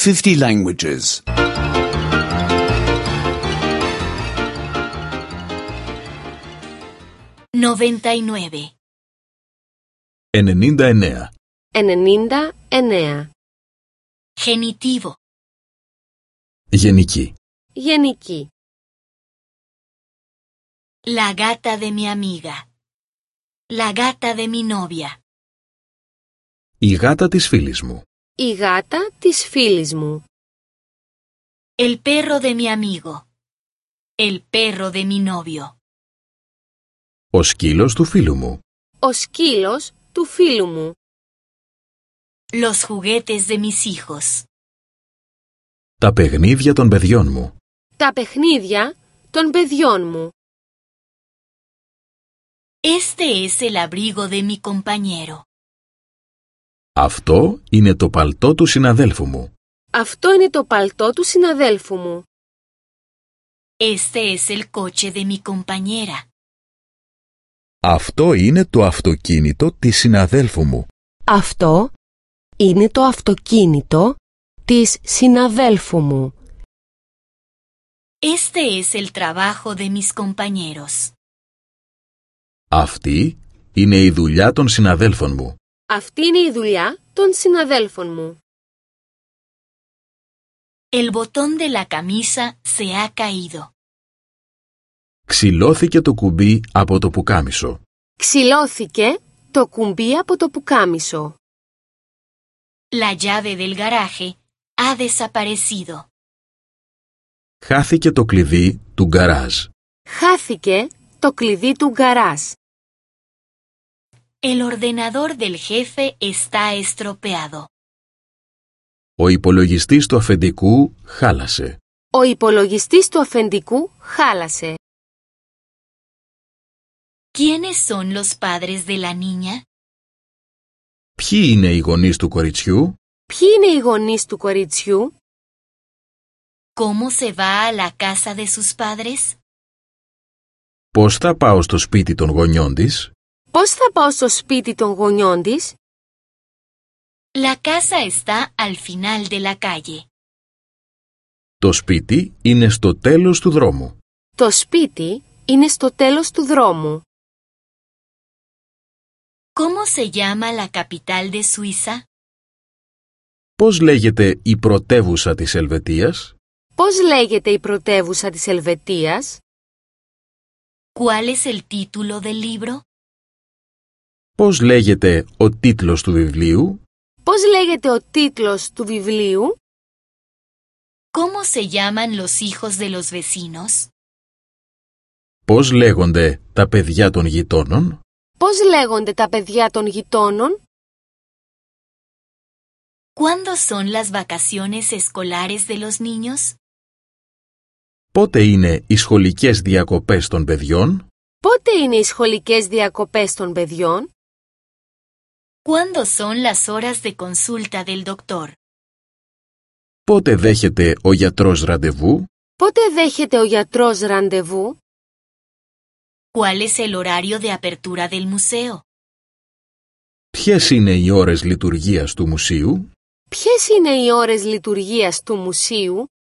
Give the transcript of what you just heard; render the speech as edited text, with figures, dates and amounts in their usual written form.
50 languages. 99. 99. 99. Genitivo. Γενική. Γενική. La gata de mi amiga. La gata de mi novia. Η γάτα της φίλης μου. Η γάτα της φίλης μου. El perro de mi amigo. El perro de mi novio. Ο σκύλος του φίλου μου. Ο σκύλος του φίλου μου. Los juguetes de mis hijos. Τα παιχνίδια των παιδιών μου. Τα παιχνίδια των παιδιών μου. Este es el abrigo de mi compañero. Αυτό είναι το παλτό του συναδέλφου μου. Αυτό είναι το παλτό του συναδέλφου μου. Este es el coche de mi compañera. Αυτό είναι το αυτοκίνητο της συναδέλφου μου. Αυτό είναι το αυτοκίνητο της συναδέλφου μου. Este es el trabajo de mis compañeros. Αυτή είναι η δουλειά των συναδέλφων μου. Αυτή είναι η δουλειά των συναδέλφων μου. El botón de la camisa se ha caído. Ξυλώθηκε το κουμπί από το πουκάμισο. Ξυλώθηκε το κουμπί από το πουκάμισο. La llave del garaje ha desaparecido. Χάθηκε το κλειδί του γκαράζ. Χάθηκε το κλειδί του γκαράζ. El ordenador del jefe está estropeado. Ο υπολογιστής του αφεντικού χάλασε. Ο υπολογιστής του αφεντικού χάλασε. ¿Quiénes son los padres de la niña? Ποιοι είναι οι γονείς του κοριτσιού? Ποιοι είναι οι γονείς του κοριτσιού? ¿Cómo se va a la casa de sus padres? Πώς θα πάω στο σπίτι των γονιών της? Πώς θα πάω στο σπίτι των γονιών της? La casa está al final de la calle. Το σπίτι είναι στο τέλος του δρόμου. Το σπίτι είναι στο τέλος του δρόμου. ¿Cómo se llama la capital de Suiza? Πώς λέγεται η πρωτεύουσα της Ελβετίας? Πώς λέγεται η πρωτεύουσα της Ελβετίας? ¿Cuál es el título del libro? Πώς λέγεται ο τίτλος του βιβλίου? Πώς λέγεται ο τίτλος του βιβλίου? ¿Cómo se llaman los hijos de los vecinos? Πώς λέγονται τα παιδιά των γειτόνων? Πώς λέγονται τα παιδιά των γειτόνων? ¿Cuándo son las vacaciones escolares de los niños? Πότε είναι οι σχολικές διακοπές των παιδιών? Πότε είναι οι σχολικές διακοπές των παιδιών? ¿Cuándo son las horas de consulta del doctor? Πότε δέχεται ο γιατρός ραντεβού? Πότε δέχεται ο γιατρός ραντεβού? ¿Cuál es el horario de apertura del museo? Ποιες είναι οι ώρες λειτουργίας του μουσείου? Ποιες είναι οι ώρες λειτουργίας του μουσείου?